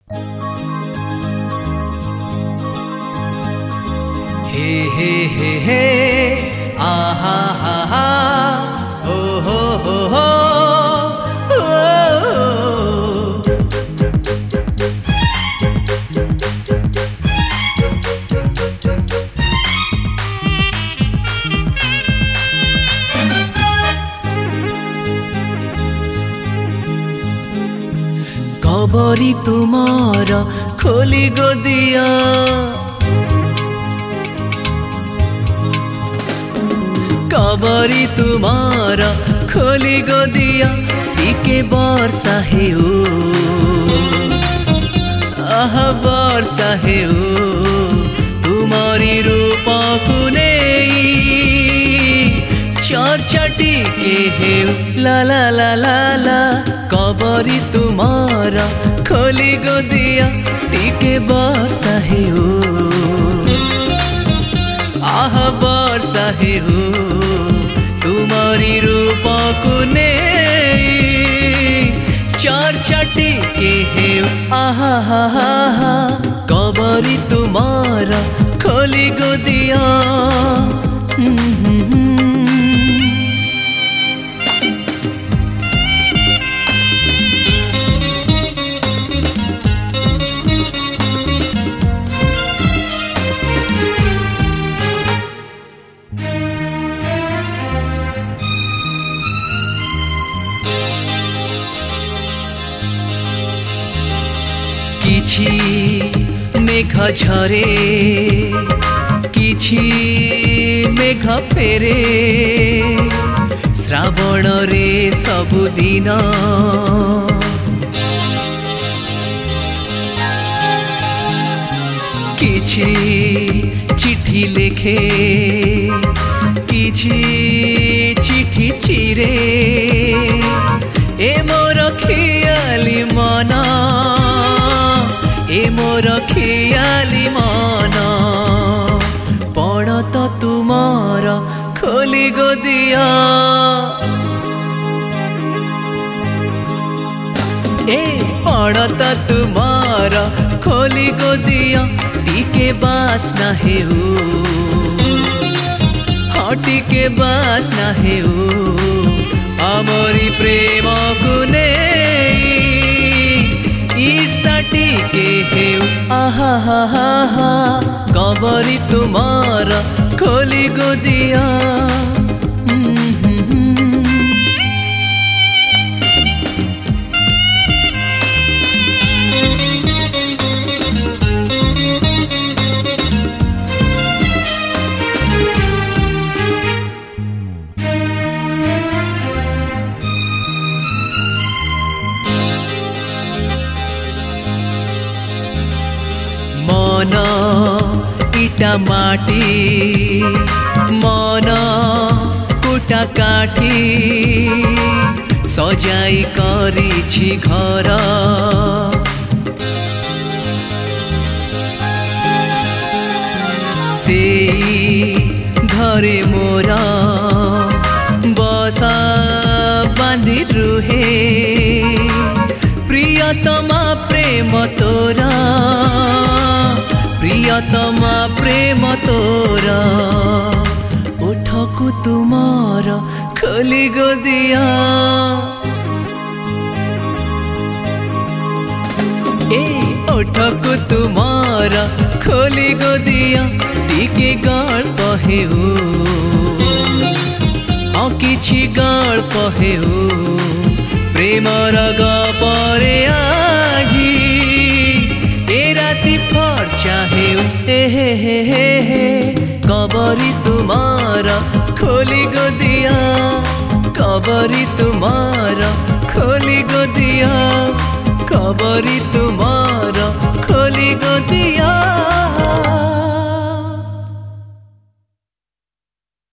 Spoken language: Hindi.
हे हे हे हे आहा हा हा ओ हो हो हो कबरी तुमार खोली गो दिया कबरी तुमार खोली गो दिया टिके वर्षा हेउ आह वर्षा हेउ तुमारी रूप कुने चर्चा टिके हेउ ला ला ला ला ला कबरी तुमार खोली गो दिया टिके वर्षा हेउ आह वर्षा हेउ तुमारी रूप कुने चर्चा टिके हेउ आहा हा हा हा कबरी तुमार खोली गो दिया किछि मेघ झरे किछि मेघ फेरे श्रावण रे सबुदिन किछि चिठी लेखे किछि चिठी चिरे ए मोर खियाली मना ए मोर खियाली मन पढ़ तो तुमार खोली गो दिया ए पढ़ तो तुमार खोली गो दिया टिके बासना हेउ हाँ टिके बासना हेउ आमरी प्रेम कुने ईर्षा टिके हेउ आहा हा हा हा कबरी तुमार खोली गो दिया मन इटा माटी मन कुटा काठी सजाई करिछि घर सेई घरे मोरा बसा बांधी रुहे प्रियतमा प्रेम तोरा प्रियतमा प्रेम तोरा उठकु तुमार खोली गो दिया ए उठकु तुमार खोली गो दिया टिके गल्प हेउ आ किछि गल्प हेउ प्रेमर गपरे आजी ए राति फर्चा हेउ हे हे हे हे कबरी तुमार खोली गो दिया कबरी तुमार खोली गो दिया कबरी तुमार